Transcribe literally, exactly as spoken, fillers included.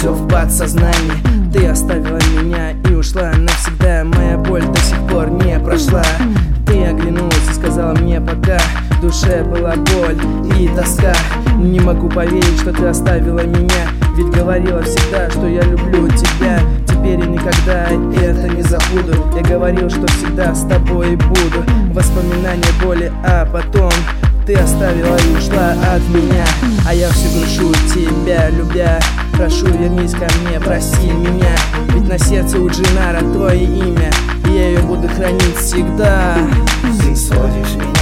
все в подсознании. Ты оставила меня и ушла навсегда. Моя боль до сих пор не прошла. Ты оглянулась и сказала мне пока. В душе была боль и тоска. Не могу поверить, что ты оставила меня. Ведь говорила всегда, что я люблю тебя. Теперь и никогда это не забуду. Я говорил, что всегда с тобой буду. Воспоминания боли, а потом ты оставила и ушла от меня. А я все грушу тебя, любя. Прошу, вернись ко мне, прости меня. Ведь на сердце у Джинара твое имя, и я ее буду хранить всегда. Ты сводишь меня